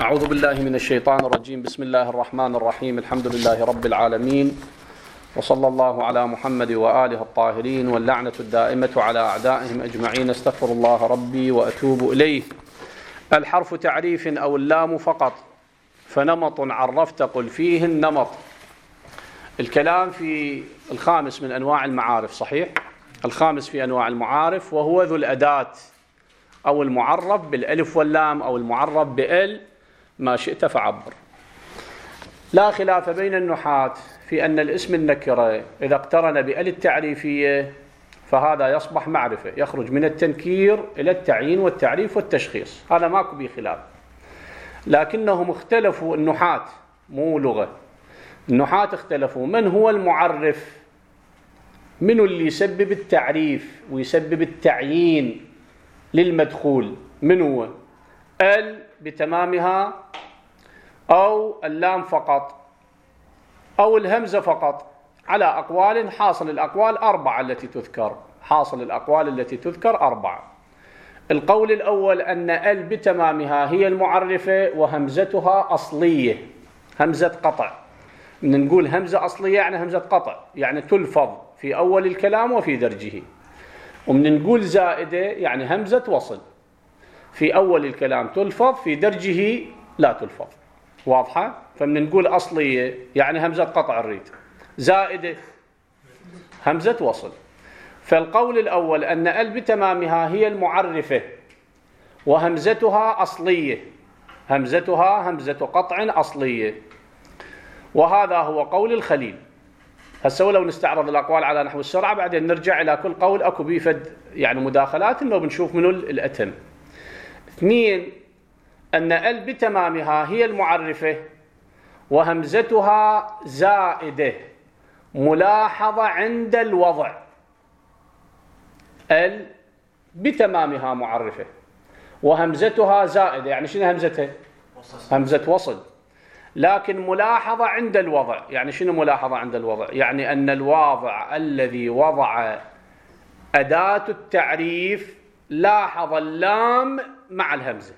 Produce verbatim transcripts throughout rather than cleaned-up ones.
أعوذ بالله من الشيطان الرجيم. بسم الله الرحمن الرحيم. الحمد لله رب العالمين، وصلى الله على محمد وآله الطاهرين، واللعنة الدائمة على أعدائهم أجمعين. استغفر الله ربي وأتوب إليه. الحرف تعريف أو اللام فقط، فنمط عرفت قل فيه النمط. الكلام في الخامس من أنواع المعارف، صحيح؟ الخامس في أنواع المعارف، وهو ذو الأداة أو المعرف بالألف واللام أو المعرف بال، ما شئت فعبر. لا خلاف بين النحاة في أن الاسم النكرة إذا اقترن بال التعريفية فهذا يصبح معرفة، يخرج من التنكير إلى التعيين والتعريف والتشخيص، هذا ماكو به خلاف. لكنهم اختلفوا النحاة، مو لغة، النحاة اختلفوا من هو المعرف، من اللي يسبب التعريف ويسبب التعيين للمدخول، من هو؟ ال بتمامها أو اللام فقط أو الهمزة فقط، على أقوال. حاصل الأقوال أربعة التي تذكر، حاصل الأقوال التي تذكر أربعة. القول الأول أن ال بتمامها هي المعرفة وهمزتها أصلية، همزة قطع. من نقول همزة أصلية يعني همزة قطع، يعني تلفظ في أول الكلام وفي درجه. ومن نقول زائدة يعني همزة وصل، في أول الكلام تلفظ، في درجه لا تلفظ. واضحة؟ فمن نقول أصلية يعني همزة قطع الريد، زائدة همزة وصل. فالقول الأول أن ال بتمامها هي المعرفة وهمزتها أصلية، همزتها همزة قطع أصلية، وهذا هو قول الخليل. هسه لو نستعرض الأقوال على نحو السرعة، بعدين نرجع إلى كل قول أكو بيفد يعني مداخلات، إنه بنشوف منه الأتم. اثنين، أن ال بتمامها هي المعرفة وهمزتها زائدة ملاحظة عند الوضع. ال بتمامها معرفة وهمزتها زائدة، يعني شنو همزتها؟ همزة وصل، لكن ملاحظة عند الوضع. يعني شنو ملاحظة عند الوضع؟ يعني أن الواضع الذي وضع أداة التعريف لاحظ اللام مع الهمزة.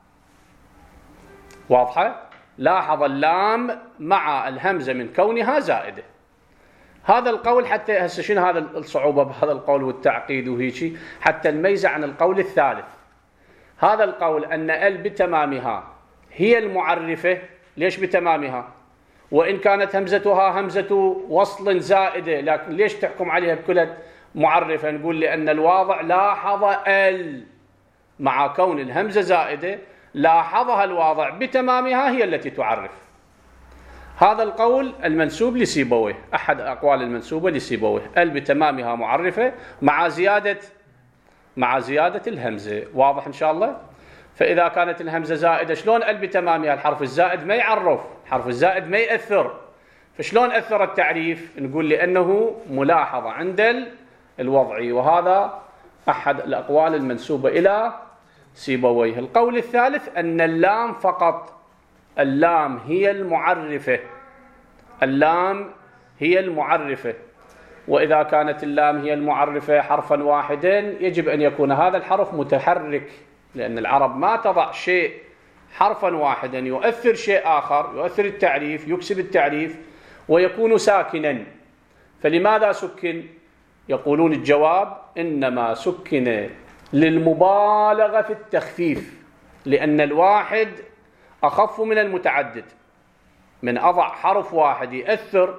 واضحة؟ لاحظ اللام مع الهمزة من كونها زائدة. هذا القول حتى هسه شنو هذا الصعوبة بهذا القول والتعقيد وهيك، حتى نميزه عن القول الثالث. هذا القول أن ال بتمامها هي المعرفة. ليش بتمامها؟ وإن كانت همزتها همزة وصل زائدة، لكن ليش تحكم عليها بكل معرفة؟ نقول لأن الواضع لاحظ ال مع كون الهمزة زائدة، لاحظها الواضع بتمامها هي التي تعرف. هذا القول المنسوب لسيبويه، أحد أقوال المنسوبة لسيبويه، ال بتمامها معرفة مع زيادة مع زيادة الهمزة. واضح إن شاء الله؟ فإذا كانت الهمزة زائدة، شلون ال بتمامها؟ الحرف الزائد ما يعرف، الحرف الزائد ما يأثر. فشلون أثر التعريف؟ نقول لأنه ملاحظة عند الوضعي، وهذا أحد الأقوال المنسوبة إلى سيبويه. القول الثالث أن اللام فقط، اللام هي المعرفة، اللام هي المعرفة. وإذا كانت اللام هي المعرفة حرفا واحدا، يجب أن يكون هذا الحرف متحرك، لأن العرب ما تضع شيء حرفا واحدا يؤثر شيء آخر، يؤثر التعريف، يكسب التعريف، ويكون ساكنا. فلماذا سكن؟ يقولون الجواب إنما سكن للمبالغة في التخفيف، لأن الواحد أخف من المتعدد. من أضع حرف واحد يأثر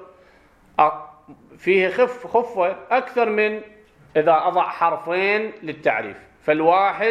فيه خف خفة أكثر من إذا أضع حرفين للتعريف. فالواحد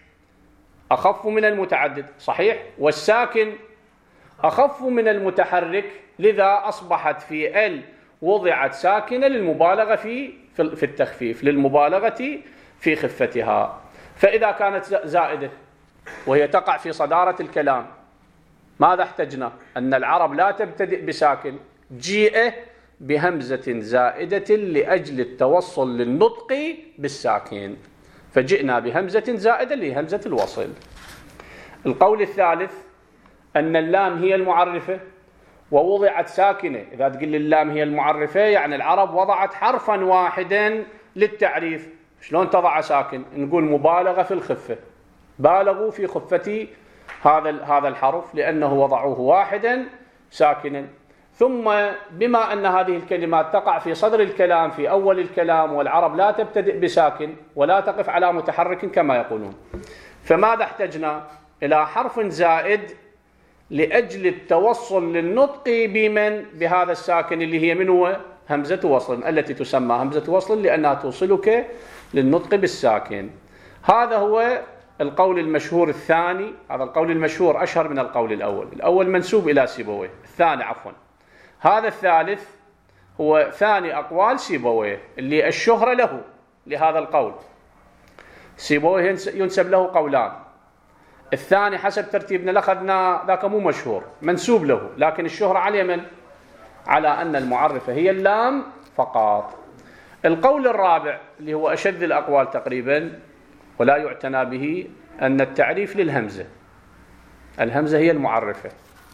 أخف من المتعدد، صحيح؟ والساكن أخف من المتحرك، لذا أصبحت في ال وضعت ساكنة للمبالغة في في التخفيف، للمبالغة في خفتها. فإذا كانت زائدة وهي تقع في صدارة الكلام، ماذا احتجنا؟ أن العرب لا تبتدئ بساكن، جيء بهمزة زائدة لأجل التوصل للنطق بالساكن، فجئنا بهمزة زائدة لهمزة الوصل. القول الثالث أن اللام هي المعرفة ووضعت ساكنة. إذا تقول اللام هي المعرفة يعني العرب وضعت حرفا واحدا للتعريف. شلون تضع ساكن؟ نقول مبالغة في الخفة، بالغوا في خفة هذا هذا الحرف لأنه وضعوه واحدا ساكنا. ثم بما أن هذه الكلمات تقع في صدر الكلام في أول الكلام، والعرب لا تبتدئ بساكن ولا تقف على متحرك كما يقولون، فماذا احتجنا؟ إلى حرف زائد لأجل التوصل للنطق بمن؟ بهذا الساكن اللي هي من هو؟ همزة وصل، التي تسمى همزة وصل لأنها توصلك للنطق بالساكن. هذا هو القول المشهور الثاني. هذا القول المشهور أشهر من القول الأول. الأول منسوب إلى سيبويه، الثاني عفوا هذا الثالث هو ثاني أقوال سيبويه اللي الشهرة له لهذا القول. سيبويه ينسب له قولان، الثاني حسب ترتيبنا لأخذنا ذاك مو مشهور منسوب له، لكن الشهرة على من؟ على أن المعرفة هي اللام فقط. القول الرابع اللي هو أشد الأقوال تقريبا ولا يعتنى به، أن التعريف للهمزة، الهمزة هي المعرفة.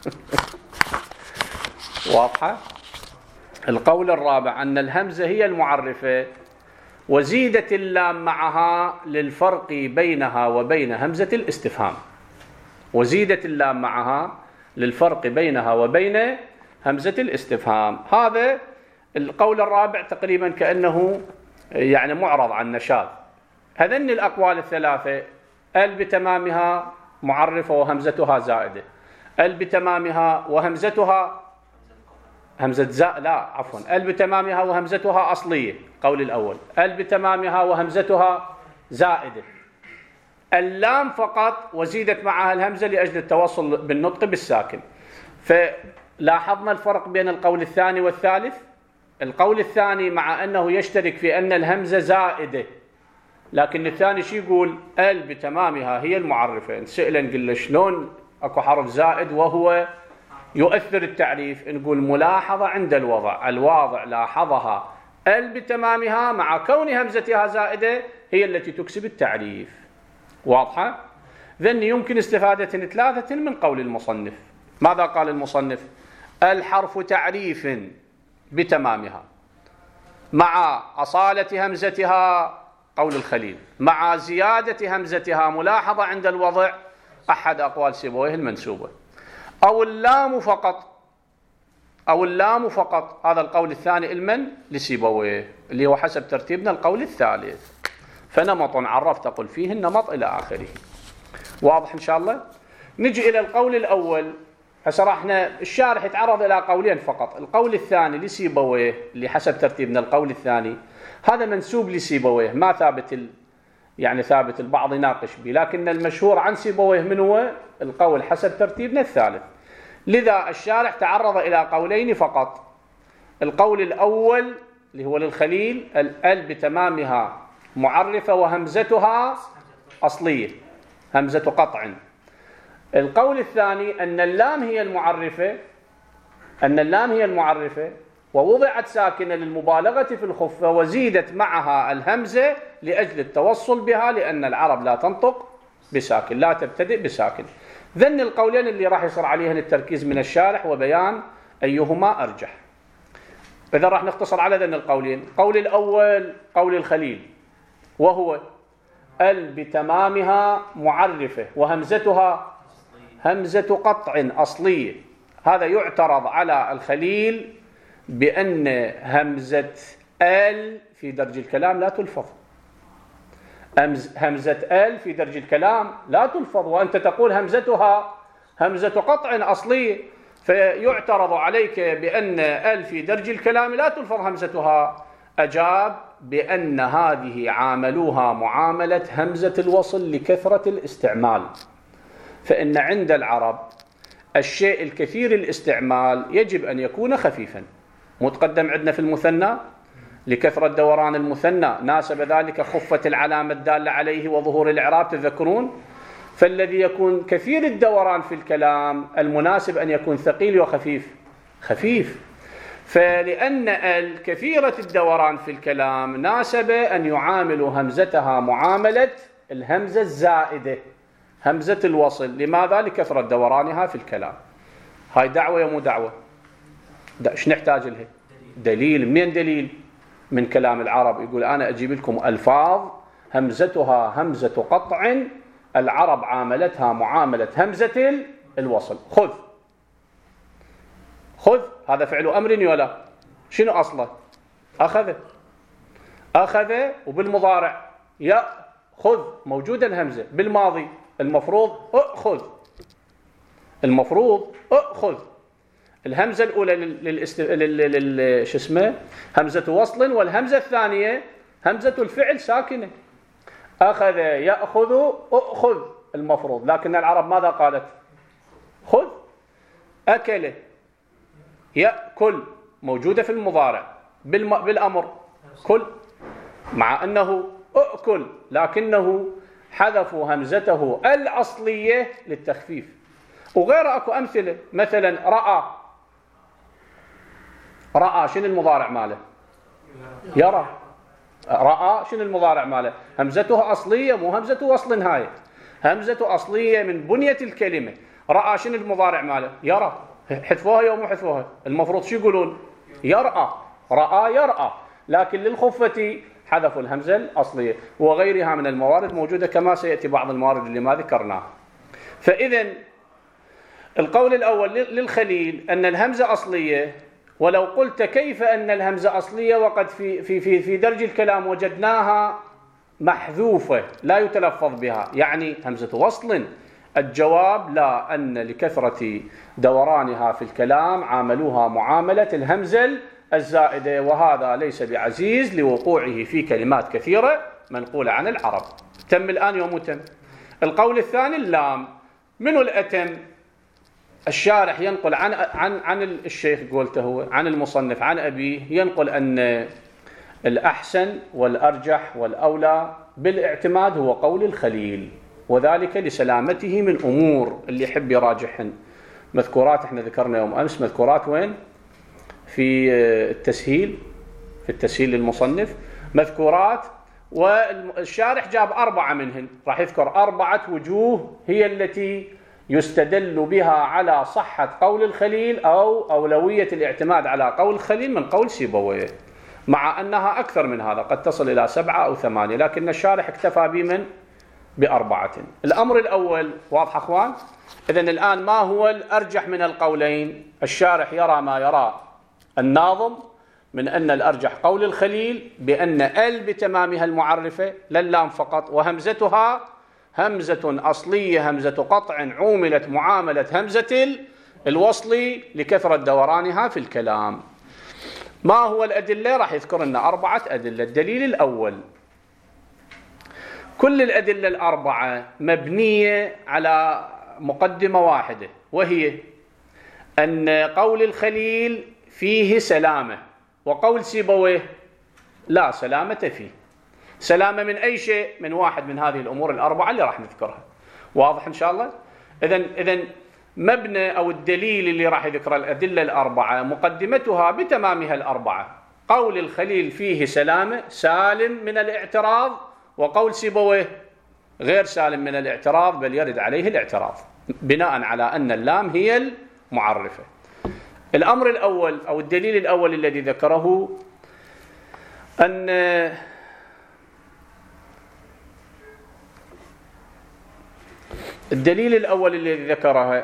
واضحة؟ القول الرابع أن الهمزة هي المعرفة، وزيدت اللام معها للفرق بينها وبين همزة الاستفهام، وزيدت اللام معها للفرق بينها وبين همزة الاستفهام. هذا القول الرابع تقريبا كأنه يعني معرض عن نشاذ. هذين الأقوال الثلاثة، ال بتمامها معرفة وهمزتها زائدة، ال بتمامها وهمزتها همزة زاء لا عفوا ال بتمامها وهمزتها أصلية، قول الأول ال بتمامها وهمزتها زائدة، اللام فقط وزيدت معها الهمزة لأجل التوصل بالنطق بالساكن. فلاحظنا الفرق بين القول الثاني والثالث. القول الثاني مع أنه يشترك في أن الهمزة زائدة، لكن الثاني شو يقول؟ ال بتمامها هي المعرفة. سئلا نقول شلون اكو حرف زائد وهو يؤثر التعريف؟ نقول ملاحظة عند الوضع، الواضع لاحظها ال بتمامها مع كون همزتها زائدة هي التي تكسب التعريف. واضحة؟ ذن يمكن استفادة ثلاثة من قول المصنف. ماذا قال المصنف؟ الحرف تعريف بتمامها مع أصالة همزتها، قول الخليل، مع زيادة همزتها ملاحظة عند الوضع، أحد أقوال سيبويه المنسوبة، أو اللام فقط، أو اللام فقط. هذا القول الثاني المن لسيبويه اللي هو حسب ترتيبنا القول الثالث. فنمط عرفت أقول فيه النمط إلى آخره. واضح إن شاء الله؟ نجي إلى القول الأول. هسه احنا الشارح يتعرض إلى قولين فقط. القول الثاني لسيبويه اللي حسب ترتيبنا القول الثاني، هذا منسوب لسيبويه، ما ثابت ال... يعني ثابت، البعض يناقش به، لكن المشهور عن سيبويه من هو؟ القول حسب ترتيبنا الثالث. لذا الشارح تعرض إلى قولين فقط. القول الأول اللي هو للخليل، ال بتمامها معرفة وهمزتها أصلية، همزة قطع. القول الثاني أن اللام هي المعرفة، أن اللام هي المعرفة ووضعت ساكنة للمبالغة في الخفة، وزيدت معها الهمزة لأجل التوصل بها، لأن العرب لا تنطق بساكن، لا تبتدئ بساكن. ذن القولين اللي راح يصير عليهن التركيز من الشارح وبيان أيهما أرجح. إذا راح نختصر على ذن القولين. القول الأول قول الخليل، وهو ال بتمامها معرفة وهمزتها همزة قطع أصلية. هذا يعترض على الخليل بأن همزة ال في درج الكلام لا تلفظ، همزة ال في درج الكلام لا تلفظ، وأنت تقول همزتها همزة قطع أصلية، فيعترض عليك بأن ال في درج الكلام لا تلفظ همزتها. أجاب بأن هذه عاملوها معاملة همزة الوصل لكثرة الاستعمال، فإن عند العرب الشيء الكثير الاستعمال يجب أن يكون خفيفا. متقدم عندنا في المثنى لكثرة دوران المثنى، ناسب ذلك خفة العلامة الدالة عليه وظهور الإعراب، تذكرون؟ فالذي يكون كثير الدوران في الكلام المناسب أن يكون ثقيل وخفيف، خفيف. فلأن الكثيرة الدوران في الكلام ناسب أن يعاملوا همزتها معاملة الهمزة الزائدة، همزة الوصل. لماذا؟ لكثرة دورانها في الكلام. هاي دعوة يا مو دعوة؟ ايش نحتاج لها؟ دليل. منين دليل؟ من كلام العرب. يقول أنا أجيب لكم ألفاظ همزتها همزة قطع العرب عاملتها معاملة همزة الوصل. خذ، خذ هذا فعل أمر ولا شنو أصله؟ أخذ، أخذ. وبالمضارع يأخذ موجودة الهمزة. بالماضي المفروض أخذ، المفروض أخذ. الهمزة الأولى للست... لل... لل... شو اسمه همزة وصل، والهمزة الثانية همزة الفعل ساكنة. أخذ يأخذ أخذ المفروض، لكن العرب ماذا قالت؟ خذ. أكل يأكل موجودة في المضارع. بالم... بالأمر كل، مع أنه أكل، لكنه حذفوا همزته الأصلية للتخفيف. وغير أكو أمثلة، مثلا رأى، رأى شنو المضارع ماله؟ يرى. رأى شنو المضارع ماله؟ همزته أصلية، مو همزة وصل هاي، همزة أصلية من بنية الكلمة. رأى شنو المضارع ماله؟ يرى. حذفوها يوم حذفوها، المفروض شو يقولون؟ يرأى. رأى يرأى، لكن للخفة حذفوا الهمزة الأصلية. وغيرها من الموارد موجودة، كما سيأتي بعض الموارد اللي ما ذكرناها. فإذا القول الأول للخليل أن الهمزة أصلية. ولو قلت كيف أن الهمزة أصلية وقد في في في في درج الكلام وجدناها محذوفة لا يتلفظ بها، يعني همزة وصل؟ الجواب لا، أن لكثرة دورانها في الكلام عاملوها معاملة الهمزة الزائدة، وهذا ليس بعزيز لوقوعه في كلمات كثيرة منقولة عن العرب. تم الآن يوم تم. القول الثاني اللام. منو الأتم؟ الشارح ينقل عن عن عن الشيخ قولته هو، عن المصنف، عن أبيه، ينقل أن الأحسن والأرجح والأولى بالاعتماد هو قول الخليل، وذلك لسلامته من أمور. اللي يحب يراجعهن مذكورات، احنا ذكرنا يوم أمس مذكورات وين؟ في التسهيل، في التسهيل للمصنف مذكورات، والشارح جاب أربعة منهن، راح يذكر أربعة وجوه هي التي يستدل بها على صحة قول الخليل أو أولوية الاعتماد على قول الخليل من قول سيبويه، مع أنها أكثر من هذا، قد تصل إلى سبعة أو ثمانية، لكن الشارح اكتفى بمن؟ بأربعة. الأمر الأول واضح أخوان؟ إذن الآن ما هو الأرجح من القولين؟ الشارح يرى ما يرى الناظم من أن الأرجح قول الخليل، بأن ال بتمامها المعرفة للام فقط، وهمزتها همزة أصلية همزة قطع عوملت معاملة همزة الوصل لكثرة دورانها في الكلام. ما هو الأدلة؟ راح يذكر لنا أربعة أدلة. الدليل الأول، كل الأدلة الأربعة مبنية على مقدمة واحدة، وهي أن قول الخليل فيه سلامة، وقول سيبويه لا سلامة فيه. سلامة من أي شيء؟ من واحد من هذه الأمور الأربعة اللي راح نذكرها. واضح إن شاء الله؟ إذن إذن مبنى أو الدليل اللي راح يذكر الأدلة الأربعة مقدمتها بتمامها الأربعة. قول الخليل فيه سلامة، سالم من الاعتراض، وقول سيبويه غير سالم من الاعتراض، بل يرد عليه الاعتراض بناء على أن اللام هي المعرفة. الأمر الأول أو الدليل الأول الذي ذكره أن الدليل الأول الذي ذكره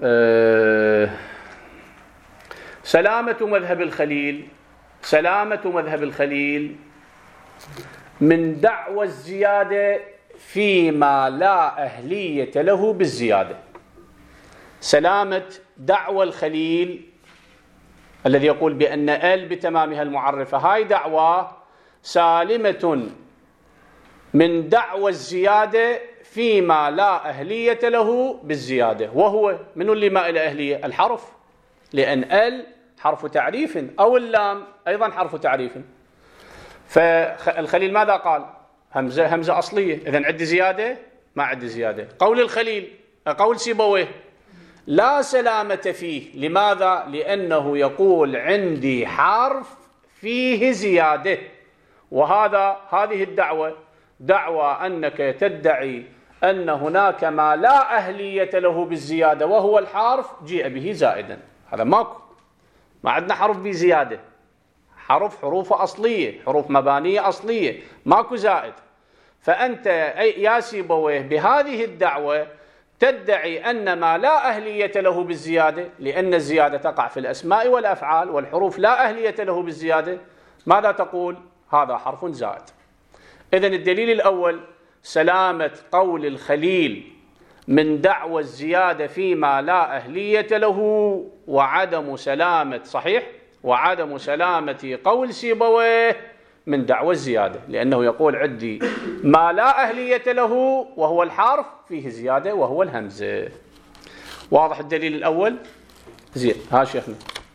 سلامة مذهب الخليل، سلامة مذهب الخليل من دعوى الزيادة فيما لا أهلية له بالزيادة. سلامة دعوى الخليل الذي يقول بأن ال بتمامها المعرفة، هاي دعوى سالمة من دعوى الزيادة فيما لا أهلية له بالزيادة. وهو من اللي ما إلى أهلية؟ الحرف، لأن ال حرف تعريف، أو اللام أيضا حرف تعريف. فالخليل ماذا قال؟ همزة همزة أصلية، إذن عندي زيادة؟ ما عندي زيادة. قول الخليل قول سيبويه لا سلامة فيه. لماذا؟ لأنه يقول عندي حرف فيه زيادة، وهذا هذه الدعوة دعوة أنك تدعي أن هناك ما لا أهلية له بالزيادة، وهو الحرف جيء به زائدا. هذا ماكو، ما عندنا حرف بزيادة، حرف حروف أصلية، حروف مبانية أصلية، ماكو زائد. فأنت يا سيبويه بهذه الدعوة تدعي أن ما لا أهلية له بالزيادة، لأن الزيادة تقع في الأسماء والأفعال والحروف لا أهلية له بالزيادة. ماذا تقول؟ هذا حرف زائد. إذن الدليل الأول سلامة قول الخليل من دعوى الزيادة فيما لا أهلية له، وعدم سلامة صحيح وعدم سلامة قول سيبويه من دعوى الزيادة، لأنه يقول عندي ما لا أهلية له وهو الحرف فيه زيادة وهو الهمزة. واضح الدليل الأول؟ زين. ها شيخنا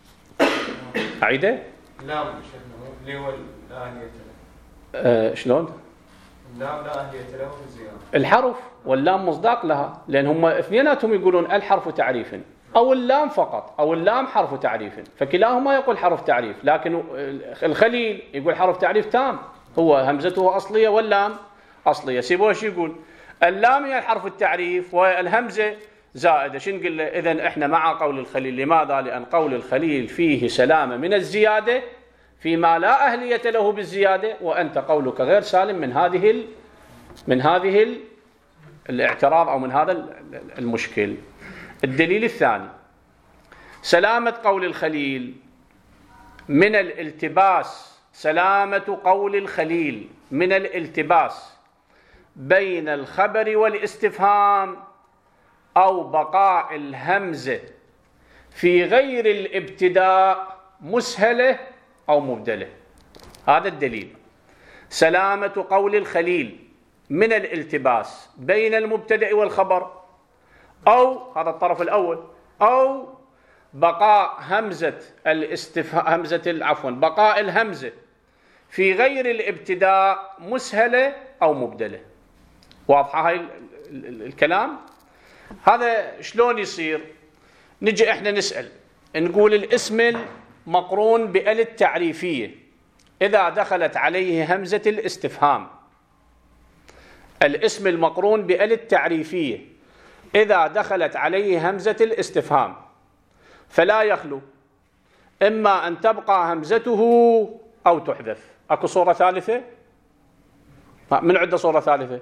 أعيده؟ لا شيخنا اللي هو لا أهلية له. أه شلون؟ لا لا أهلية له في الزيادة. الحرف واللام مصداق لها، لأن هم اثنيناتهم يقولون الحرف تعريف أو اللام فقط، أو اللام حرف تعريف، فكلاهما يقول حرف تعريف، لكن الخليل يقول حرف تعريف تام، هو همزته أصلية واللام أصلية. سيبوه شو يقول؟ اللام هي الحرف التعريف والهمزة زائدة. شو نقول له؟ إذن إحنا مع قول الخليل. لماذا؟ لأن قول الخليل فيه سلامة من الزيادة فيما لا أهلية له بالزيادة، وأنت قولك غير سالم من هذه ال... من هذه ال... الاعتراض أو من هذا المشكل. الدليل الثاني سلامة قول الخليل من الالتباس، سلامة قول الخليل من الالتباس بين الخبر والاستفهام أو بقاء الهمزة في غير الابتداء مسهلة أو مبدلة. هذا الدليل سلامة قول الخليل من الالتباس بين المبتدأ والخبر، أو هذا الطرف الأول، أو بقاء همزة الاستفهام همزة عفوا بقاء الهمزة في غير الابتداء مسهلة أو مبدلة. واضحة هاي الكلام؟ هذا شلون يصير؟ نجي احنا نسأل نقول الاسم المقرون بأل التعريفية إذا دخلت عليه همزة الاستفهام، الاسم المقرون بأل التعريفية إذا دخلت عليه همزة الاستفهام فلا يخلو إما أن تبقى همزته أو تحذف. أكو صورة ثالثة؟ من عندنا صورة ثالثة؟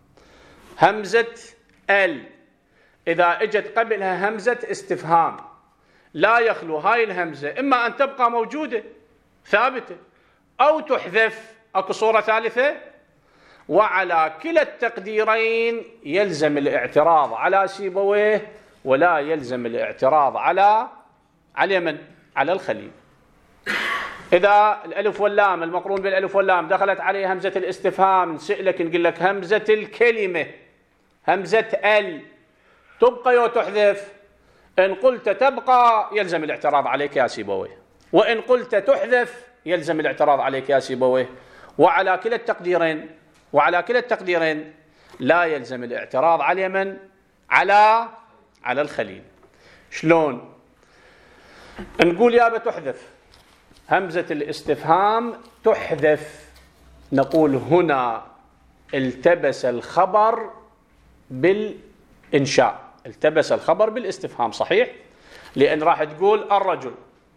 همزة ال إذا اجت قبلها همزة استفهام لا يخلو هاي الهمزة إما أن تبقى موجودة ثابتة أو تحذف. أكو صورة ثالثة؟ وعلى كلا التقديرين يلزم الاعتراض على سيبويه ولا يلزم الاعتراض على على من؟ على الخليل. إذا الألف واللام المقرون بالألف واللام دخلت عليه همزة الاستفهام نسألك نقول لك همزة الكلمة همزة ال تبقى وتحذف. إن قلت تبقى يلزم الاعتراض عليك يا سيبويه، وإن قلت تحذف يلزم الاعتراض عليك يا سيبويه. وعلى كلا التقديرين وعلى كلا التقديرين لا يلزم الاعتراض على من؟ على على الخليل. شلون؟ نقول يابا تحذف همزة الاستفهام تحذف، نقول هنا التبس الخبر بالإنشاء، التبس الخبر بالاستفهام صحيح، لأن راح تقول الرجل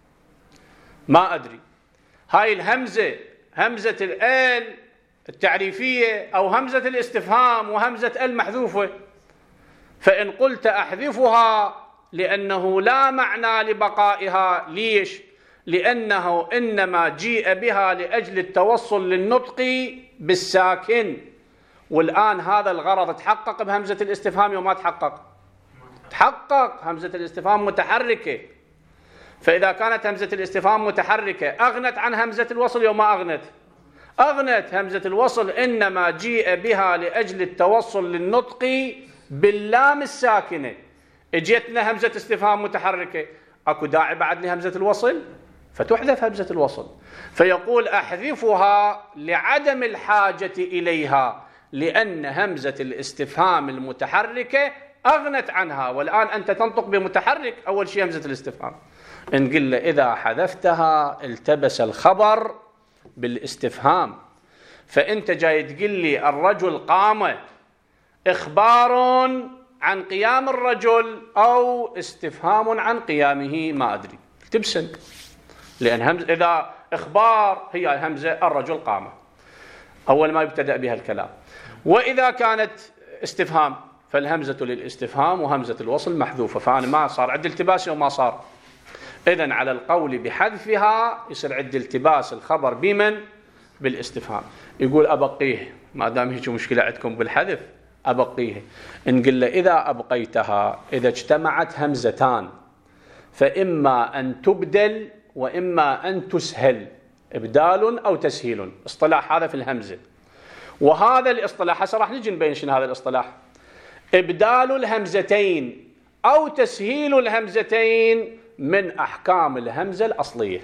ما أدري، هاي الهمزة همزة الآل التعريفية أو همزة الاستفهام وهمزة المحذوفة، فإن قلت أحذفها لأنه لا معنى لبقائها. ليش؟ لأنه إنما جيء بها لأجل التوصل للنطق بالساكن، والآن هذا الغرض تحقق بهمزة الاستفهام وما تحقق؟ تحقق. همزة الاستفهام متحركة، فإذا كانت همزة الاستفهام متحركة أغنت عن همزة الوصل يوم ما أغنت؟ أغنت. همزة الوصل إنما جيء بها لأجل التوصل للنطق باللام الساكنة، اجيتنا همزة استفهام متحركة، أكو داعي بعد لهمزة الوصل فتحذف همزة الوصل. فيقول أحذفها لعدم الحاجة إليها، لأن همزة الاستفهام المتحركة أغنت عنها، والآن أنت تنطق بمتحرك أول شيء همزة الاستفهام. نقول له إذا حذفتها التبس الخبر بالاستفهام، فأنت جاي تقول لي الرجل قام إخبار عن قيام الرجل أو استفهام عن قيامه ما أدري، تبسن، لأن همزة إذا إخبار هي همزة الرجل قام أول ما يبتدأ بها الكلام، وإذا كانت استفهام فالهمزة للاستفهام وهمزة الوصل محذوفة، فأنا ما صار عندي التباس وما صار. إذن على القول بحذفها يصير عندي التباس الخبر بمن؟ بالاستفهام. يقول أبقيه، ما دام هيك مشكلة عندكم بالحذف أبقيه. نقول له إذا أبقيتها، إذا اجتمعت همزتان فإما أن تبدل وإما أن تسهل، إبدال أو تسهيل، اصطلاح هذا في الهمزة. وهذا الاصطلاح هسه راح نجي نبين شنو هذا الاصطلاح. إبدال الهمزتين أو تسهيل الهمزتين من أحكام الهمزة الأصلية.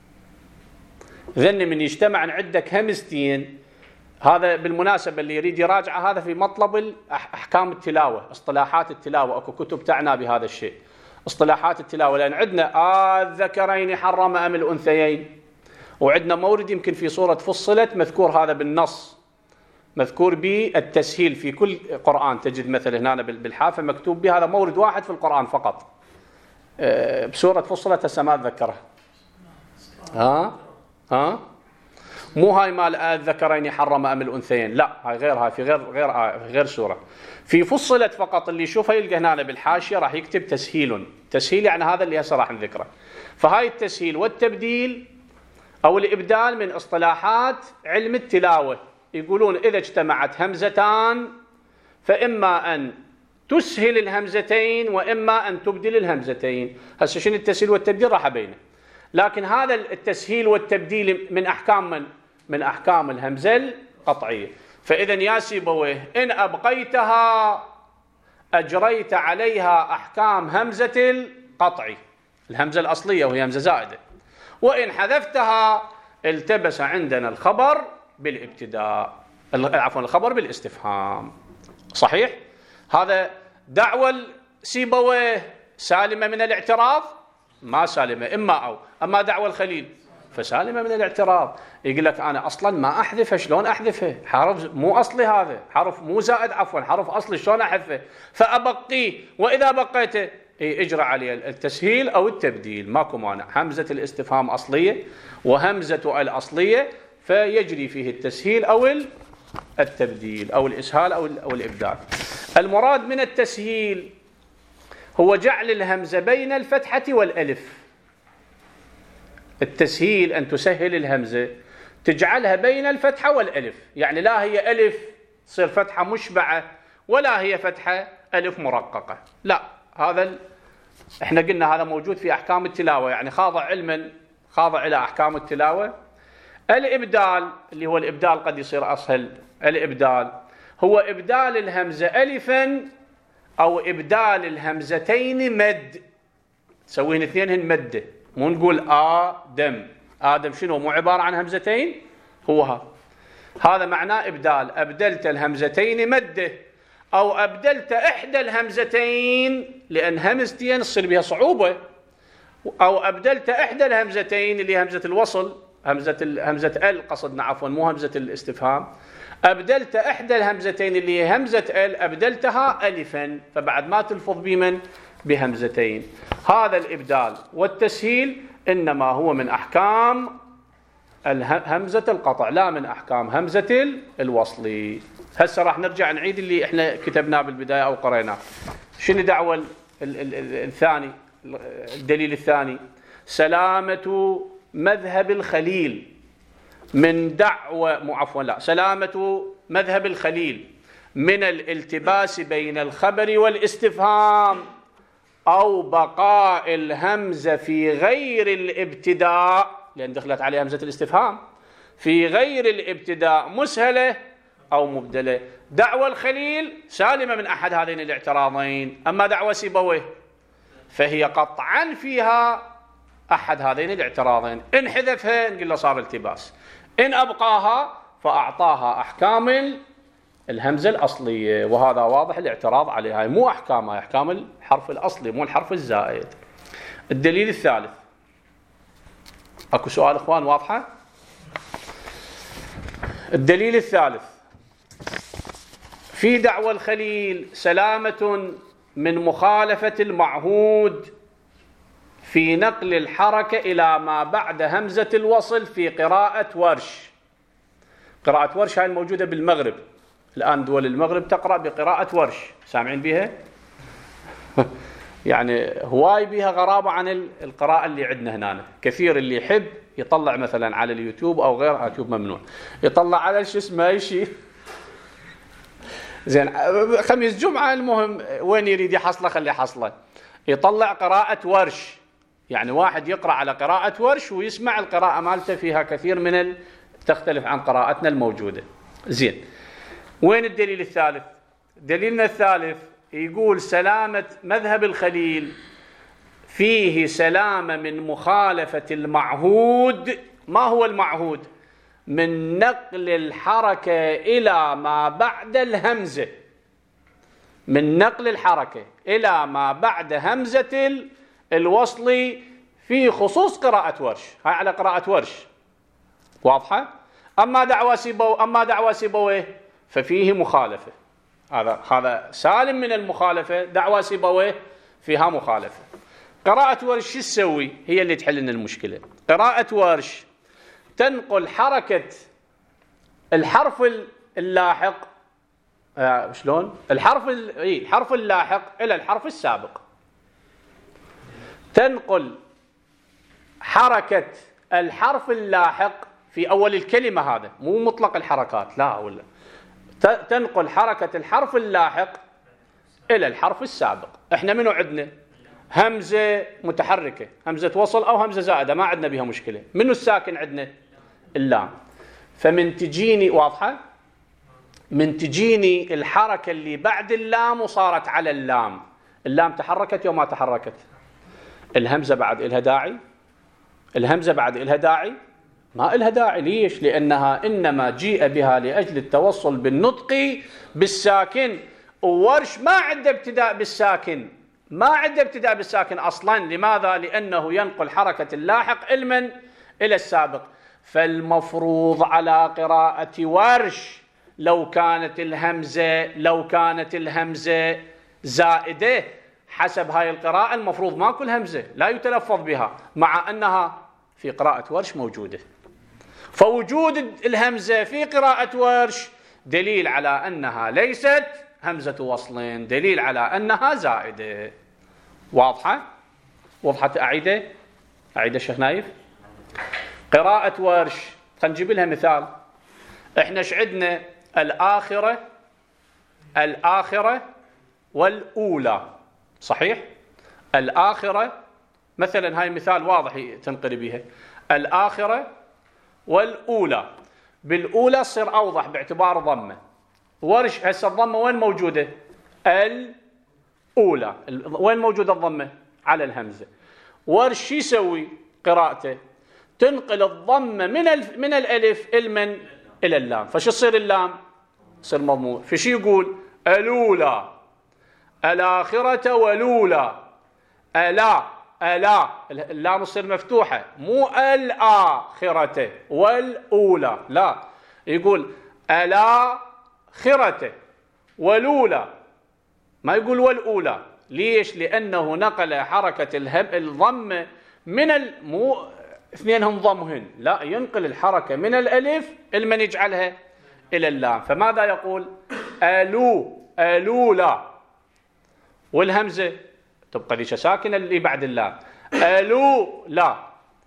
ذن من يجتمع عندك همزتين، هذا بالمناسبة اللي يريد يراجع هذا في مطلب أحكام التلاوة، اصطلاحات التلاوة، أكو كتب تعنى بهذا الشيء، اصطلاحات التلاوة. لأن عندنا آه الذكرين حرم أم الأنثيين، وعندنا مورد يمكن في سورة فصلت مذكور هذا بالنص، مذكور بالتسهيل في كل قرآن. تجد مثل هنا بالحافة مكتوب به، هذا مورد واحد في القرآن فقط بسورة فصلت، هسه ما أتذكرها. ها ها مو هاي مال الذكرين حرم أم الأنثيين، لا هاي غير، هاي في غير غير آه غير سورة. في فصلت فقط اللي يشوفها يلقى هنا بالحاشية راح يكتب تسهيل. تسهيل يعني هذا اللي هسه راح نذكره. فهاي التسهيل والتبديل أو الإبدال من اصطلاحات علم التلاوة. يقولون إذا اجتمعت همزتان فإما أن تسهل الهمزتين وإما أن تبدل الهمزتين. هسه شنو التسهيل والتبديل راح أبينه، لكن هذا التسهيل والتبديل من أحكام من؟ من أحكام الهمزة القطعية. فإذا يا سيبويه إن أبقيتها أجريت عليها أحكام همزة القطع، الهمزة الأصلية وهي همزة زائدة، وإن حذفتها التبس عندنا الخبر بالابتداء، عفوا الخبر بالاستفهام. صحيح؟ هذا دعوى سيبويه سالمة من الاعتراض؟ ما سالمة، إما أو. أما دعوى الخليل فسالمة من الاعتراض. يقول لك أنا أصلا ما أحذفه، شلون أحذفه؟ حرف مو أصلي، هذا حرف مو زائد، عفوا حرف أصلي، شلون أحذفه؟ فأبقيه، وإذا بقيته اجرى عليه التسهيل أو التبديل، ماكو مانع. همزة الاستفهام أصلية وهمزة الأصلية فيجري فيه التسهيل أو التبديل أو الإسهال أو الإبدال. المراد من التسهيل هو جعل الهمزة بين الفتحة والألف. التسهيل أن تسهل الهمزة تجعلها بين الفتحة والألف، يعني لا هي ألف تصير فتحة مشبعة ولا هي فتحة ألف مرققة، لا. هذا ال... احنا قلنا هذا موجود في أحكام التلاوة، يعني خاضع علما، خاضع إلى أحكام التلاوة. الإبدال اللي هو الإبدال قد يصير أسهل. الإبدال هو إبدال الهمزة ألفا أو إبدال الهمزتين مد، تسوين اثنينهن مدة، مو نقول آدم. آدم شنو؟ مو عبارة عن همزتين؟ هو ها. هذا معناه إبدال، أبدلت الهمزتين مدة، أو أبدلت إحدى الهمزتين لأن همزتين تصير بها صعوبة، أو أبدلت إحدى الهمزتين اللي همزة الوصل، همزة همزة ال قصدنا، عفوا مو همزة الاستفهام. أبدلت إحدى الهمزتين اللي هي همزة ال، أبدلتها ألفا، فبعد ما تلفظ بمن؟ بهمزتين. هذا الإبدال والتسهيل إنما هو من أحكام همزة القطع، لا من أحكام همزة الوصل. هسه راح نرجع نعيد اللي احنا كتبناه بالبداية أو قريناه. شنو دعوة الثاني؟ الدليل الثاني سلامة مذهب الخليل من دعوة، مو عفوا لا، سلامة مذهب الخليل من الالتباس بين الخبر والاستفهام أو بقاء الهمزة في غير الابتداء، لأن دخلت عليه همزة الاستفهام، في غير الابتداء مسهلة أو مبدلة. دعوة الخليل سالمة من أحد هذين الاعتراضين، أما دعوة سيبويه فهي قطعا فيها أحد هذين الاعتراضين. إن حذفها نقول له صار التباس، إن أبقاها فأعطاها أحكام الهمزة الأصلية، وهذا واضح الاعتراض عليها، مو أحكامها، أحكام الحرف الأصلي مو الحرف الزائد. الدليل الثالث، أكو سؤال إخوان واضحة؟ الدليل الثالث في دعوى الخليل سلامة من مخالفة المعهود في نقل الحركة إلى ما بعد همزة الوصل في قراءة ورش. قراءة ورش هاي الموجودة بالمغرب، الآن دول المغرب تقرأ بقراءة ورش، سامعين بها؟ يعني هواي بها غرابة عن القراءة اللي عندنا هنا. كثير اللي يحب يطلع مثلا على اليوتيوب أو غير اليوتيوب ممنوع، يطلع على شو اسمه شيء زين خميس جمعة، المهم وين يريد يحصله خليه يحصله، يطلع قراءة ورش. يعني واحد يقرأ على قراءة ورش ويسمع القراءة مالته فيها كثير من ال... تختلف عن قراءتنا الموجودة. زين، وين الدليل الثالث؟ دليلنا الثالث يقول سلامة مذهب الخليل فيه سلامة من مخالفة المعهود. ما هو المعهود؟ من نقل الحركة إلى ما بعد الهمزة، من نقل الحركة إلى ما بعد همزة الوصل في خصوص قراءة ورش. هاي على قراءة ورش واضحة. أما دعوى سيبويه أما دعوى سيبويه ففيه مخالفة، هذا هذا سالم من المخالفة. دعوى سيبويه فيها مخالفة. قراءة ورش شو تسوي؟ هي اللي تحل لنا المشكلة. قراءة ورش تنقل حركة الحرف اللاحق، آه شلون؟ الحرف اي الحرف اللاحق إلى الحرف السابق. تنقل حركة الحرف اللاحق في أول الكلمة، هذا مو مطلق الحركات، لا، ولا تنقل حركة الحرف اللاحق إلى الحرف السابق. إحنا منو عندنا؟ همزة متحركة، همزة وصل أو همزة زائدة، ما عندنا بها مشكلة. منو الساكن عندنا؟ اللام. فمن تجيني واضحة، من تجيني الحركة اللي بعد اللام وصارت على اللام، اللام تحركت يوم ما تحركت. الهمزة بعد إلها داعي؟ الهمزة بعد إلها داعي؟ ما إلها داعي. ليش؟ لأنها إنما جيء بها لأجل التوصل بالنطق بالساكن. وورش ما عنده ابتداء بالساكن، ما عنده ابتداء بالساكن أصلا. لماذا؟ لأنه ينقل حركة اللاحق المن إلى السابق. فالمفروض على قراءة ورش لو كانت الهمزة لو كانت الهمزة زائدة حسب هاي القراءة، المفروض ما كل همزة لا يتلفظ بها، مع أنها في قراءة ورش موجودة. فوجود الهمزة في قراءة ورش دليل على أنها ليست همزة وصل، دليل على أنها زائدة. واضحة؟ وضحت؟ أعيده أعيده شيخ نايف. قراءة ورش خلينا نجيب لها مثال. احنا ايش عندنا؟ الآخرة الآخرة والأولى، صحيح؟ الآخرة مثلا، هاي مثال واضح تنقل بها. الآخرة والأولى، بالأولى تصير أوضح باعتبار ضمة. ورش هسه الضمة وين موجودة؟ الأولى. وين موجودة الضمة؟ على الهمزة. ورش شو يسوي قراءته؟ تنقل الضمة من من الألف المن إلى اللام. فشو تصير اللام؟ تصير مضموم. فشي يقول؟ الأولى، الآخرة والأولى، ألا ألا، اللام تصير مفتوحة، مو الآخرة والأولى، لا، يقول الآخرة والأولى، ما يقول والأولى. ليش؟ لأنه نقل حركة الهم الضمة من ال... مو اثنينهم ضمهن، لا، ينقل الحركة من الألف المن يجعلها إلى اللام. فماذا يقول؟ ألو ألولا، والهمزة تبقى ليش ساكنة اللي بعد اللام، ألو لا.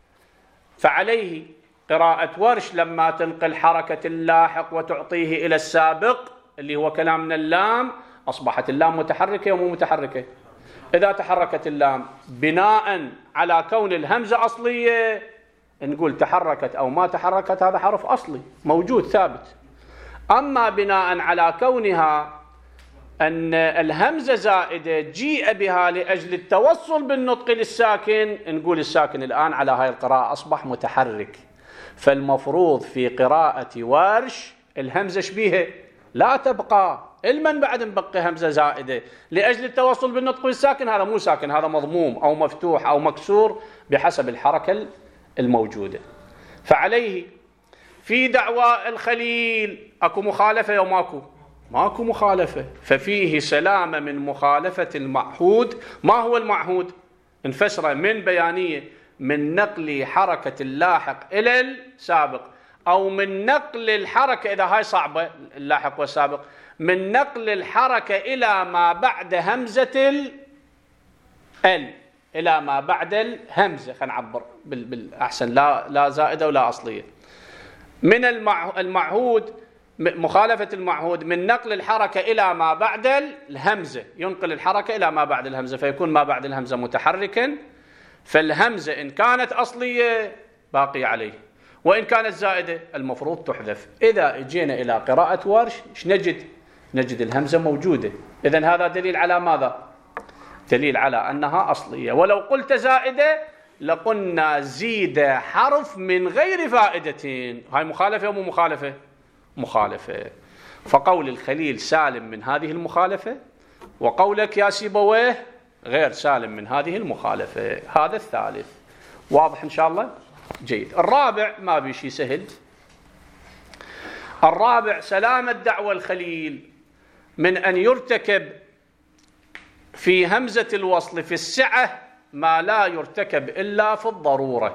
فعليه قراءة ورش لما تنقل حركة اللاحق وتعطيه إلى السابق اللي هو كلامنا اللام، أصبحت اللام متحركة ومو متحركة. إذا تحركت اللام بناء على كون الهمزة أصلية نقول تحركت أو ما تحركت، هذا حرف أصلي موجود ثابت. أما بناء على كونها أن الهمزة زائدة جيء بها لأجل التوصل بالنطق للساكن، نقول الساكن الآن على هاي القراءة أصبح متحرك. فالمفروض في قراءة ورش الهمزة شبيهة لا تبقى، المن بعد مبقي همزة زائدة لأجل التوصل بالنطق بالساكن، هذا مو ساكن، هذا مضموم أو مفتوح أو مكسور بحسب الحركة الموجودة. فعليه في دعوى الخليل أكو مخالفة أو ماكو؟ ماكو مخالفة. ففيه سلامة من مخالفة المعهود. ما هو المعهود؟ انفسر من بيانية، من نقل حركة اللاحق إلى السابق أو من نقل الحركة، إذا هاي صعبة اللاحق والسابق، من نقل الحركة إلى ما بعد همزة ال إلى ما بعد الهمزة، خلينا نعبر بالأحسن، لا لا زائدة ولا أصلية. من المعهود، مخالفة المعهود، من نقل الحركة إلى ما بعد الهمزة، ينقل الحركة إلى ما بعد الهمزة، فيكون ما بعد الهمزة متحركا، فالهمزة إن كانت أصلية باقي عليه، وإن كانت زائدة المفروض تحذف. إذا اجينا إلى قراءة ورش ايش نجد؟ نجد الهمزة موجودة. إذن هذا دليل على ماذا؟ دليل على أنها أصلية. ولو قلت زائدة لقلنا زيد حرف من غير فائدة. هاي مخالفة أو مو مخالفة؟ مخالفة. فقول الخليل سالم من هذه المخالفة، وقولك يا سيبويه غير سالم من هذه المخالفة. هذا الثالث. واضح إن شاء الله؟ جيد. الرابع ما بيشي سهل. الرابع سلامة دعوى الخليل من أن يرتكب في همزة الوصل في السعة ما لا يرتكب إلا في الضرورة.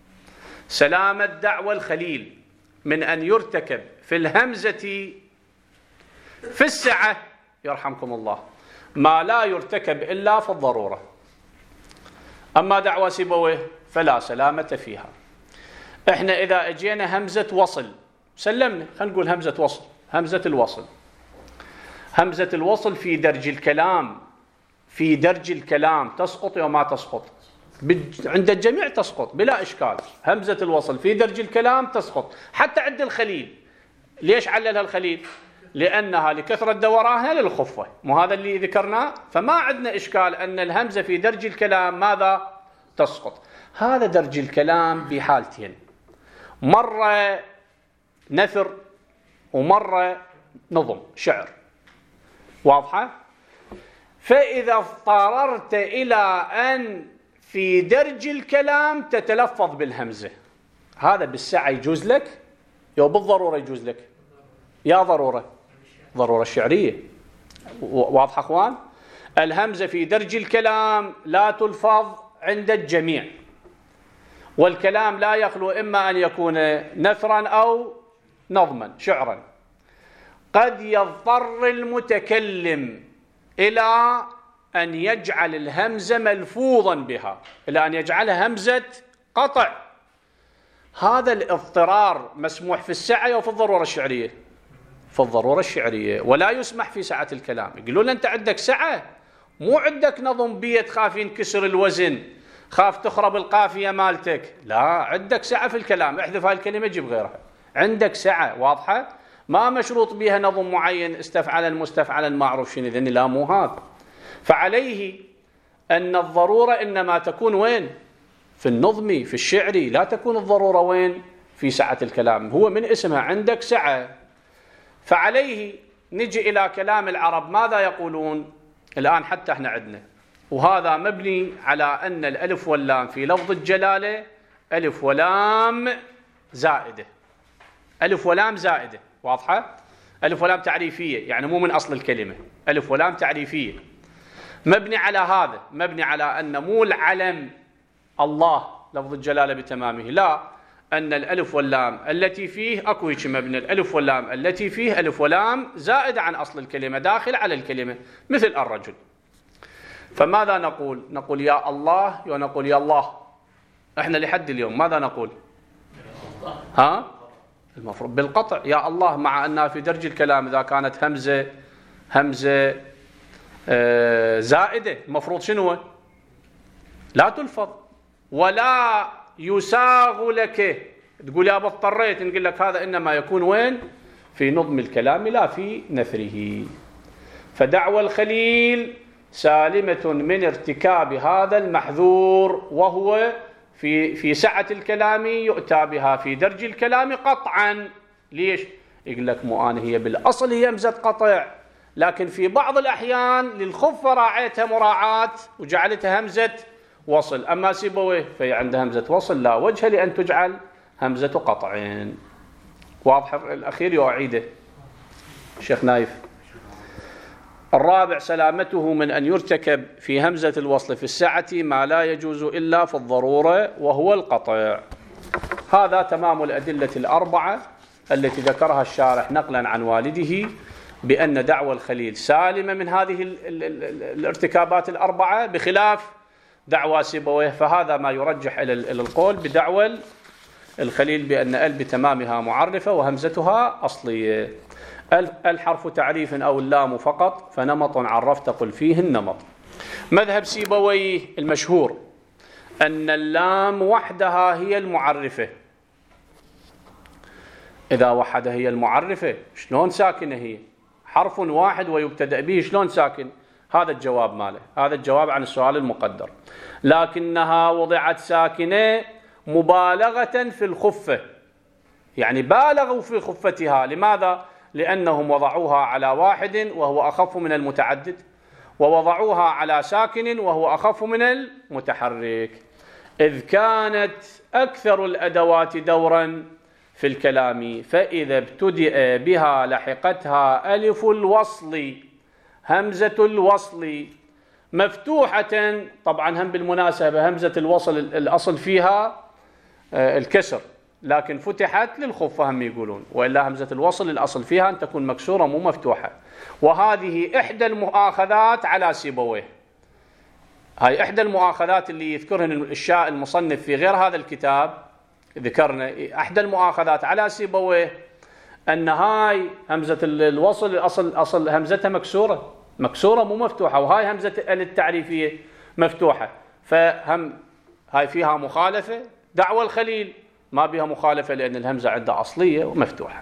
سلامة دعوى الخليل من أن يرتكب في الهمزة في السعة يرحمكم الله ما لا يرتكب إلا في الضرورة. أما دعوى سيبويه فلا سلامة فيها. إحنا إذا أجينا همزة وصل سلمنا، خلينا نقول همزة وصل، همزة الوصل، همزة الوصل في درج الكلام، في درج الكلام تسقط وما تسقط؟ عند الجميع تسقط بلا إشكال. همزة الوصل في درج الكلام تسقط حتى عند الخليل. ليش عللها الخليل؟ لأنها لكثرة دورانها للخفة، مو هذا اللي ذكرناه؟ فما عندنا إشكال أن الهمزة في درج الكلام ماذا؟ تسقط. هذا درج الكلام بحالتين، مرة نثر ومرة نظم شعر، واضحة؟ فإذا اضطررت إلى أن في درج الكلام تتلفظ بالهمزة، هذا بالسعة يجوز لك؟ يو بالضرورة يجوز لك؟ يا ضرورة، ضرورة الشعرية، واضحة أخوان؟ الهمزة في درج الكلام لا تلفظ عند الجميع، والكلام لا يخلو إما أن يكون نثرا أو نظما شعرا. قد يضطر المتكلم إلى أن يجعل الهمزة ملفوظا بها، إلى أن يجعلها همزة قطع. هذا الاضطرار مسموح في السعة وفي الضرورة الشعرية؟ في الضرورة الشعرية، ولا يسمح في سعة الكلام. يقولون أنت عندك سعة، مو عندك نظم بيت خاف ينكسر الوزن، خاف تخرب القافية مالتك، لا، عندك سعة في الكلام، احذف هاي الكلمة جيب غيرها. عندك سعة واضحة، ما مشروط بها نظم معين استفعلا مستفعلا ما أعرف شنو، إذن لا مو هذا. فعليه أن الضرورة إنما تكون وين؟ في النظمي في الشعري، لا تكون الضرورة وين؟ في سعة الكلام. هو من اسمها عندك سعة. فعليه نجي إلى كلام العرب ماذا يقولون الآن حتى احنا عندنا، وهذا مبني على أن الألف واللام في لفظ الجلالة ألف ولام زائدة، ألف ولام زائدة، واضحة؟ ألف ولام تعريفية، يعني مو من أصل الكلمة، ألف ولام تعريفية، مبني على هذا، مبني على أن مو العلم الله لفظ الجلالة بتمامه، لا، أن الألف واللام التي فيه أكو هيك مبني، الألف واللام التي فيه ألف ولام زائدة عن أصل الكلمة داخل على الكلمة، مثل الرجل. فماذا نقول؟ نقول يا الله ونقول يا الله. احنا لحد اليوم ماذا نقول؟ ها؟ المفروض بالقطع يا الله، مع أنها في درج الكلام إذا كانت همزة همزة آه زائدة المفروض شنو؟ لا تلفظ ولا يساغ لك. تقول يا أبا اضطريت، نقول لك هذا إنما يكون وين؟ في نظم الكلام لا في نثره. فدعوى الخليل سالمة من ارتكاب هذا المحذور، وهو في في سعة الكلام يؤتى بها، في درج الكلام قطعا. ليش؟ يقول لك مو أنا هي بالأصل هي همزة قطع، لكن في بعض الأحيان للخفة راعيتها مراعاة وجعلتها همزة وصل. أما سيبويه فهي عندها همزة وصل لا وجه لأن تجعل همزة قطعين. واضح؟ الأخير يعيده الشيخ نايف. الرابع سلامته من أن يرتكب في همزة الوصل في السعة ما لا يجوز إلا في الضرورة وهو القطع. هذا تمام الأدلة الأربعة التي ذكرها الشارح نقلا عن والده بأن دعوى الخليل سالمة من هذه ال ال ال الارتكابات الأربعة بخلاف دعوى سيبويه. فهذا ما يرجح إلى القول بدعوى الخليل بأن ال بتمامها معرفة وهمزتها أصلية. الحرف تعريف أو اللام فقط، فنمط عرفت قل فيه النمط. مذهب سيبويه المشهور أن اللام وحدها هي المعرفة. إذا وحدها هي المعرفة شلون ساكنة هي؟ حرف واحد ويبتدأ به شلون ساكن؟ هذا الجواب ماله، هذا الجواب عن السؤال المقدر. لكنها وضعت ساكنة مبالغة في الخفة، يعني بالغوا في خفتها. لماذا؟ لأنهم وضعوها على واحد وهو أخف من المتعدد، ووضعوها على ساكن وهو أخف من المتحرك، إذ كانت أكثر الأدوات دورا في الكلام، فإذا ابتدأ بها لحقتها ألف الوصل همزة الوصل مفتوحة. طبعا هم بالمناسبة همزة الوصل الأصل فيها الكسر، لكن فتحت للخفة هم يقولون، وإلا همزة الوصل الأصل فيها أن تكون مكسورة مو مفتوحة. وهذه إحدى المؤاخذات على سيبويه، هاي إحدى المؤاخذات اللي يذكرهن الشاء المصنف في غير هذا الكتاب. ذكرنا إحدى المؤاخذات على سيبويه أن هاي همزة الوصل الأصل أصل همزتها مكسورة، مكسورة مو مفتوحة، وهاي همزة التعريفية مفتوحة، فهم هاي فيها مخالفة. دعوى الخليل ما بها مخالفة لأن الهمزة عندها أصلية ومفتوحة.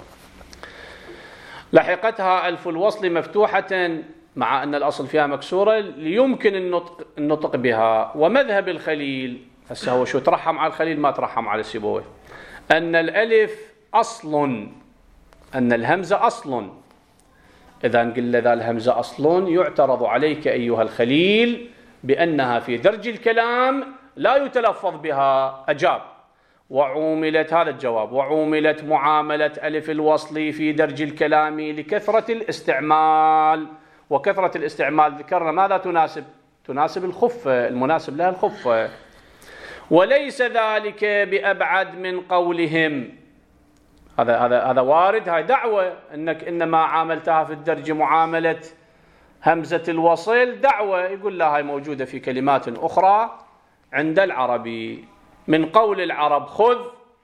لحقتها ألف الوصل مفتوحة مع أن الأصل فيها مكسورة ليمكن النطق, النطق بها. ومذهب الخليل هسه هو شو ترحم على الخليل ما ترحم على سيبويه، أن الألف أصل، أن الهمزة أصل. إذا قلنا ذا الهمزة أصل يعترض عليك أيها الخليل بأنها في درج الكلام لا يتلفظ بها. أجاب وعوملت، هذا الجواب، وعوملت معاملة ألف الوصل في درج الكلام لكثرة الاستعمال. وكثرة الاستعمال ذكرنا ماذا تناسب؟ تناسب الخفة، المناسب لها الخفة، وليس ذلك بأبعد من قولهم. هذا هذا هذا وارد، هاي دعوة أنك إنما عاملتها في الدرج معاملة همزة الوصل، دعوة يقول لا هاي موجودة في كلمات أخرى عند العربي. من قول العرب خذ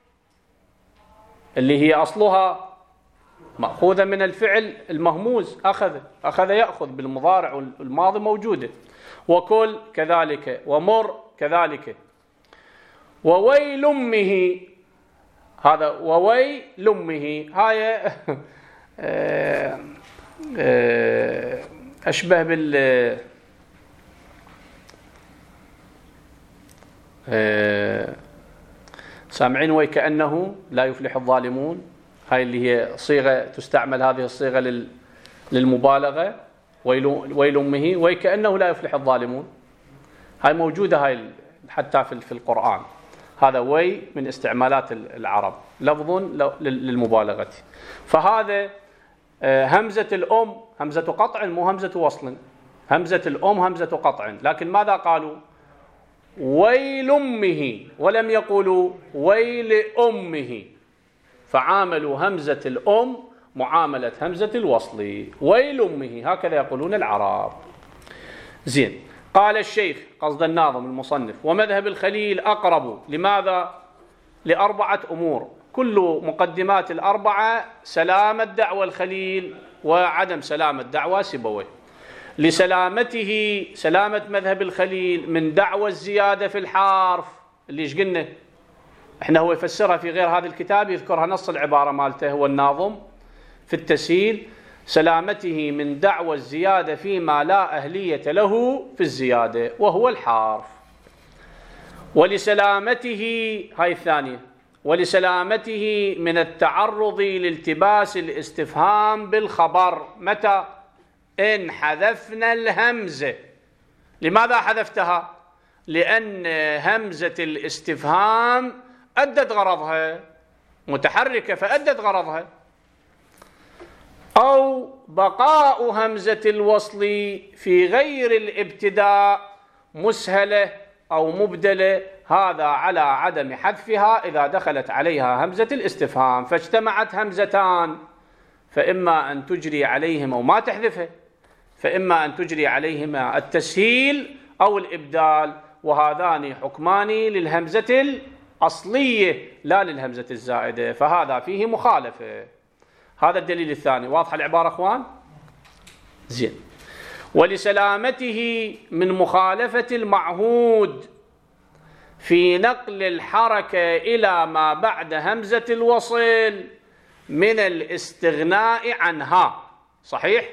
اللي هي أصلها مأخوذة من الفعل المهموز، أخذ، أخذ يأخذ بالمضارع والماضي موجودة. وكل كذلك، ومر كذلك. وويل أمه، هذا وويل أمه هاي أشبه بال سامعين ويكأنه لا يفلح الظالمون، هاي اللي هي صيغة تستعمل، هذه الصيغة للمبالغة. ويل ويل أمه ويكأنه لا يفلح الظالمون، هاي موجودة هاي حتى في القرآن. هذا وي من استعمالات العرب، لفظ للمبالغة. فهذا همزة الأم همزة قطع مو همزة وصل، همزة الأم همزة قطع، لكن ماذا قالوا؟ ويل أمه، ولم يقولوا ويل أمه، فعاملوا همزة الأم معاملة همزة الوصل. ويل أمه، هكذا يقولون العرب. زين. قال الشيخ قصد الناظم المصنف ومذهب الخليل أقرب. لماذا؟ لأربعة أمور، كل مقدمات الأربعة سلامة دعوى الخليل وعدم سلامة دعوى سيبويه. لسلامته، سلامة مذهب الخليل من دعوى الزيادة في الحرف اللي ايش قلنا احنا، هو يفسرها في غير هذا الكتاب، يذكرها نص العبارة مالته هو الناظم في التسهيل، سلامته من دعوى الزيادة فيما لا أهلية له في الزيادة وهو الحرف. ولسلامته، هاي الثانية، ولسلامته من التعرض لالتباس الاستفهام بالخبر. متى؟ إن حذفنا الهمزة. لماذا حذفتها؟ لأن همزة الاستفهام أدت غرضها، متحركة فأدت غرضها. أو بقاء همزة الوصل في غير الابتداء مسهلة أو مبدلة، هذا على عدم حذفها إذا دخلت عليها همزة الاستفهام، فاجتمعت همزتان فإما أن تجري عليهما وما تحذفه، فإما أن تجري عليهما التسهيل أو الإبدال، وهذان حكمان للهمزة الأصلية لا للهمزة الزائدة، فهذا فيه مخالفة. هذا الدليل الثاني. واضح العبارة أخوان؟ زين. ولسلامته من مخالفة المعهود في نقل الحركة إلى ما بعد همزة الوصل من الاستغناء عنها. صحيح؟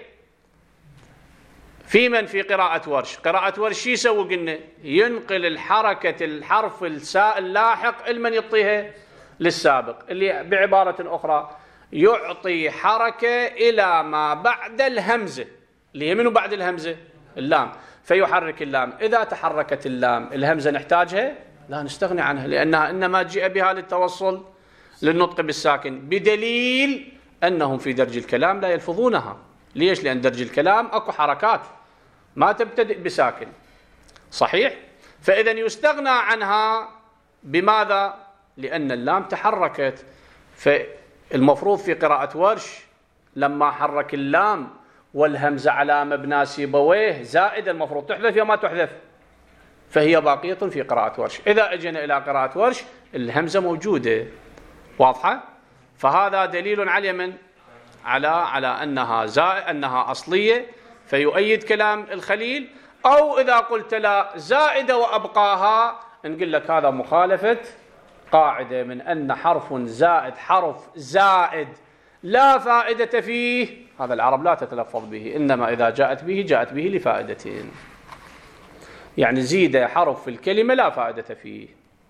في من في قراءة ورش، قراءة ورش شو يسوي؟ قلنا ينقل الحركة الحرف اللاحق لمن يعطيها للسابق، اللي بعبارة أخرى يعطي حركة إلى ما بعد الهمزة، اللي هي منه بعد الهمزة؟ اللام، فيحرك اللام. إذا تحركت اللام الهمزة نحتاجها؟ لا نستغني عنها، لأنها إنما جاء بها للتوصل للنطق بالساكن، بدليل أنهم في درج الكلام لا يلفظونها. ليش؟ لأن درج الكلام أكو حركات ما تبتدئ بساكن. صحيح؟ فإذا يستغنى عنها بماذا؟ لأن اللام تحركت. فالمفروض في قراءة ورش لما حرك اللام والهمزة على مبنى سيبويه زائد المفروض تحذف يا ما تحذف، فهي باقية في قراءة ورش. إذا أجينا إلى قراءة ورش الهمزة موجودة. واضحة؟ فهذا دليل على من؟ على على أنها زائد، أنها أصلية، فيؤيد كلام الخليل. أو إذا قلت لا زائدة وأبقاها نقول لك هذا مخالفة قاعدة من أن حرف زائد حرف زائد لا فائدة فيه، هذا العرب لا تتلفظ به، إنما إذا جاءت به جاءت به لفائدتين، يعني زيد حرف في الكلمة لا فائدة فيه.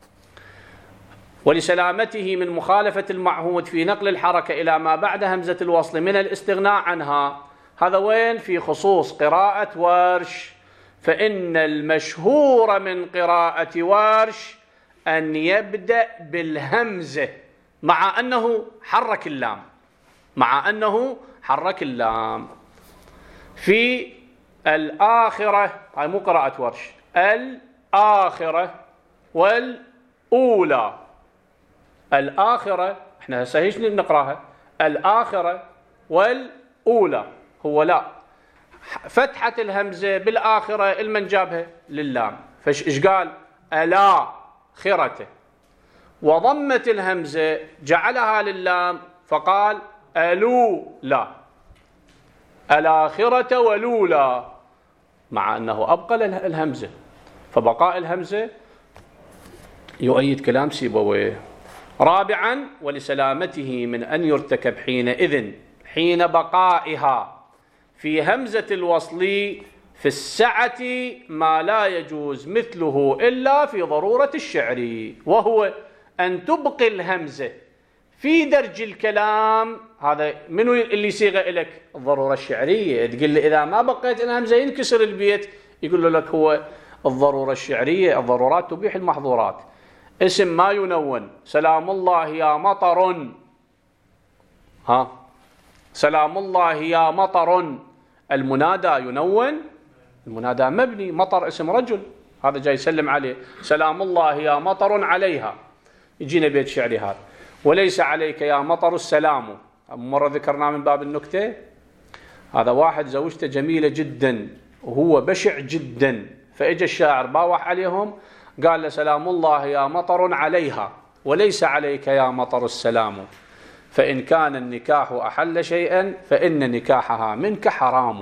ولسلامته من مخالفة المعهود في نقل الحركة إلى ما بعد همزة الوصل من الاستغناء عنها. هذا وين؟ في خصوص قراءة ورش. فإن المشهور من قراءة ورش أن يبدأ بالهمزة مع أنه حرك اللام، مع أنه حرك اللام في الآخرة. هاي مو قراءة ورش، الآخرة والأولى. الآخرة احنا هسه ايش نقراها؟ الآخرة والأولى. هو لا، فتحة الهمزة بالآخرة المن جابها للام، فايش ايش قال؟ ألا خرته. وضمت الهمزة جعلها للام فقال ألو لا، الآخرة ولولا، مع أنه أبقى الهمزة. فبقاء الهمزة يؤيد كلام سيبويه. رابعا، ولسلامته من أن يرتكب حينئذ حين بقائها في همزة الوصل في السعة ما لا يجوز مثله إلا في ضرورة الشعر، وهو أن تبقي الهمزة في درج الكلام. هذا منو اللي يصيغ لك؟ الضرورة الشعرية. تقول لي إذا ما بقيت الهمزة ينكسر البيت، يقول لك هو الضرورة الشعرية، الضرورات تبيح المحظورات. اسم ما ينون، سلام الله يا مطر، ها سلام الله يا مطر، المنادى ينون، المنادى مبني، مطر اسم رجل، هذا جاي يسلم عليه، سلام الله يا مطر عليها، يجينا بيت شعري هذا. وليس عليك يا مطر السلام، مرة ذكرناه من باب النكتة. هذا واحد زوجته جميلة جدا وهو بشع جدا، فإجا الشاعر باوح عليهم قال له سلام الله يا مطر عليها وليس عليك يا مطر السلام، فإن كان النكاح أحل شيئا فإن نكاحها منك حرام.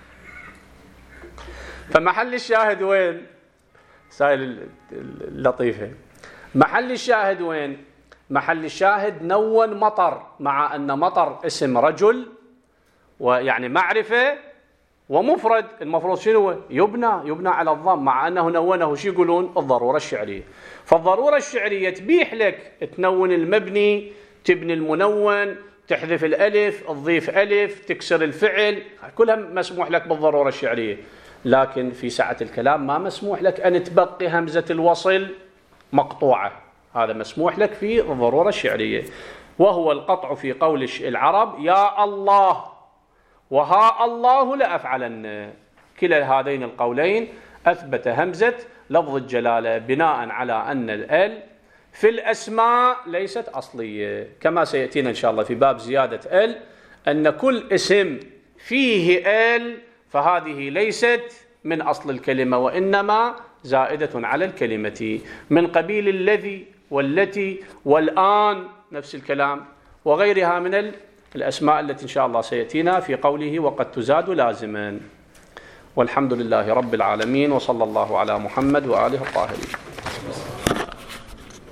فمحل الشاهد وين؟ سائل اللطيفة، محل الشاهد وين؟ محل الشاهد نون مطر، مع أن مطر اسم رجل ويعني معرفة ومفرد، المفروض شنو؟ يبنى يبنى على الضم، مع أنه نونه شو يقولون؟ الضرورة الشعرية. فالضرورة الشعرية تبيح لك تنون المبني، تبني المنون، تحذف الألف، تضيف ألف، تكسر الفعل، كلها مسموح لك بالضرورة الشعرية. لكن في سعة الكلام ما مسموح لك أن تبقي همزة الوصل مقطوعة، هذا مسموح لك في الضرورة الشعرية. وهو القطع في قول العرب يا الله وها الله لأفعلن، كلا هذين القولين أثبت همزة لفظ الجلالة بناء على أن ال في الأسماء ليست أصلية، كما سيأتينا إن شاء الله في باب زيادة ال أن كل اسم فيه ال فهذه ليست من أصل الكلمة، وإنما زائدة على الكلمة، من قبيل الذي والتي والآن نفس الكلام وغيرها من الأسماء التي إن شاء الله سيأتينا في قوله وقد تزاد لازما. والحمد لله رب العالمين، وصلى الله على محمد وآله الطاهرين.